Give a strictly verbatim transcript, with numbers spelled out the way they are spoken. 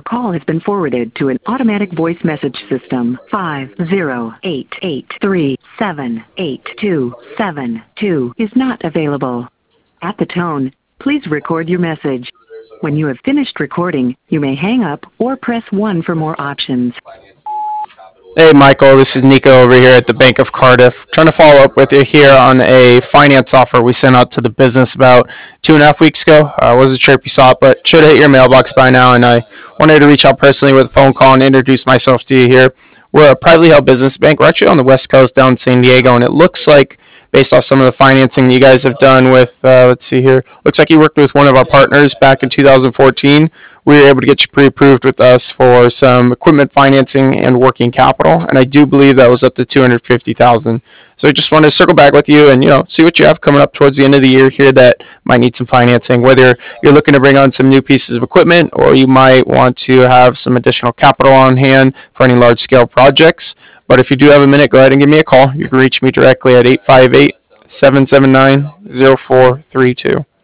call has been forwarded to an automatic voice message system. five zero eight eight three seven eight two seven two is not available. At the tone, please record your message. When you have finished recording, you may hang up or press one for more options. Hey Michael, this is Nico over here at the Bank of Cardiff. Trying to follow up with you here on a finance offer we sent out to the business about two and a half weeks ago. I uh, wasn't sure if you saw it, but should have hit your mailbox by now, and I wanted to reach out personally with a phone call and introduce myself to you here. We're a privately held business bank. We're actually on the West Coast down in San Diego, and it looks like, based off some of the financing you guys have done with, uh, let's see here, looks like you worked with one of our partners back in two thousand fourteen. We were able to get you pre-approved with us for some equipment financing and working capital, and I do believe that was up to two hundred fifty thousand dollars. So I just wanted to circle back with you and, you know, see what you have coming up towards the end of the year here that might need some financing, whether you're looking to bring on some new pieces of equipment or you might want to have some additional capital on hand for any large-scale projects. But if you do have a minute, go ahead and give me a call. You can reach me directly at eight five eight, seven seven nine, zero four three two.